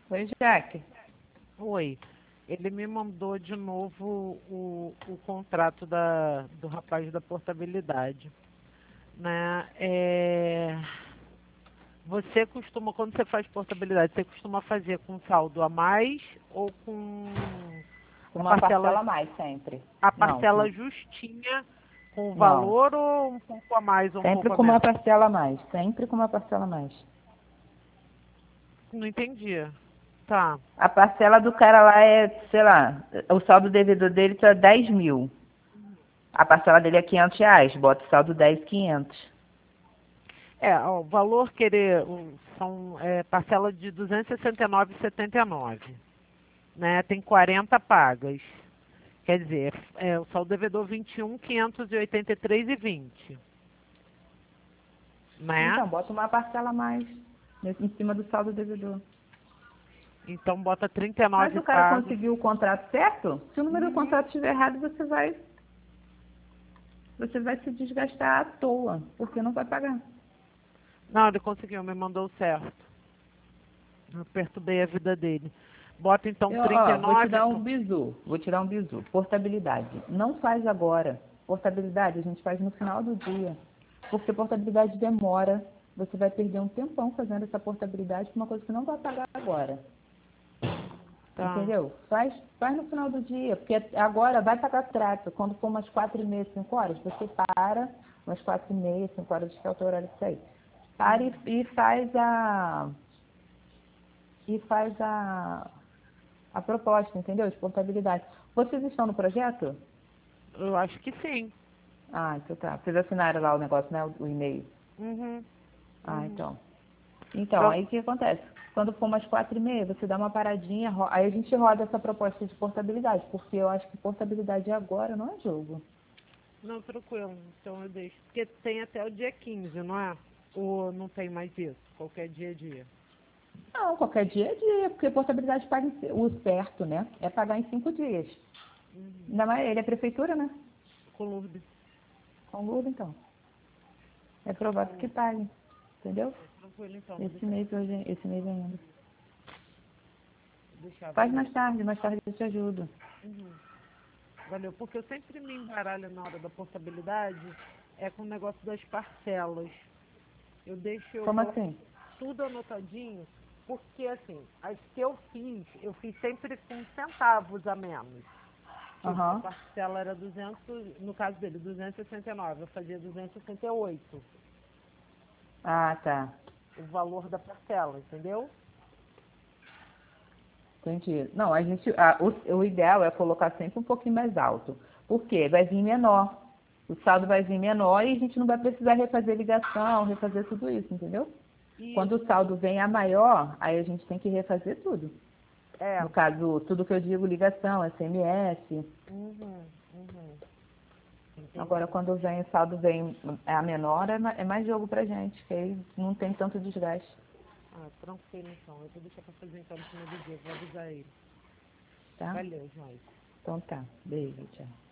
Oi, Jaque. Oi. Ele me mandou de novo o contrato do rapaz da portabilidade, né? Você costuma, quando você faz portabilidade, você costuma fazer com saldo a mais ou com Uma parcela a mais sempre. a Não, parcela justinha com o não. valor ou um pouco a mais ou um Sempre pouco a com uma menos? parcela a mais. Sempre com uma parcela a mais. Não entendi. Tá. A parcela do cara lá é, sei lá, o saldo devedor dele tá 10 mil. A parcela dele é R$ 500. Bota o saldo 10.500. Ó, o valor são parcela de 269,79, né? Tem 40 pagas. Quer dizer, o saldo devedor 21.583,20, né? Então, bota uma parcela a mais em cima do saldo devedor. Então bota Mas 39 o cara pagas. conseguiu o contrato certo? Se o número do Uhum. contrato estiver errado, você vai se desgastar à toa, porque não vai pagar. Não, ele conseguiu, me mandou certo. Eu perturbei a vida dele. Bota então Vou te 39. dar um bizu. Vou te dar um bizu. Portabilidade. Não faz agora. Portabilidade a gente faz no final do dia. Porque portabilidade demora. Você vai perder um tempão fazendo essa portabilidade por uma coisa que não vai pagar agora. Tá. Entendeu? Faz no final do dia. Porque agora vai pagar trato. Quando for umas 4h30, 5 horas, você para. Umas 4h30, 5 horas, que é o teu horário de sair. Para e faz a proposta, entendeu? De portabilidade. Vocês estão no projeto? Eu acho que sim. Ah, então tá. Vocês assinaram lá o negócio, né? O e-mail. Uhum. Ah, Uhum. então. Então, Pro- aí o que acontece? Quando for umas 4h30, você dá uma paradinha, aí a gente roda essa proposta de portabilidade, porque eu acho que portabilidade agora não é jogo. Não, tranquilo. Então eu deixo. Porque tem até o dia 15, não é? Ou não tem mais isso? Qualquer dia é dia. Não, qualquer dia é dia, porque portabilidade paga o certo, né? É pagar em 5 dias. Uhum. Ainda mais ele é prefeitura, né? Com Lourdes. Com Lula, então. É provável que Com... pague, entendeu? Tranquilo então, vou Esse deixar. mês hoje, esse mês ainda. Deixar, Faz valeu. mais tarde eu te ajudo. Uhum. Valeu, porque eu sempre me embaralho na hora da portabilidade, com o negócio das parcelas. Eu Como coloco assim? tudo anotadinho, porque assim, as que eu fiz sempre com centavos a menos. Tipo, a Aham. parcela era 200, no caso dele, 269, eu fazia 268, Ah, tá. o valor da parcela, entendeu? Entendi. Não, o ideal é colocar sempre um pouquinho mais alto. Por quê? Vai vir menor. O saldo vai vir menor e a gente não vai precisar refazer ligação, refazer tudo isso, entendeu? Quando o Isso, saldo vem a maior, aí a gente tem que refazer tudo. é. No caso, tudo que eu digo, ligação, SMS. Uhum, uhum, Agora, entendi. quando vem, o saldo vem a menor, é mais jogo pra gente, que aí não tem tanto desgaste. Ah, tranquilo então. Eu vou deixar pra fazer então no final do dia, vou avisar ele. Tá? Valeu, Joyce. Então tá. Beijo, tchau.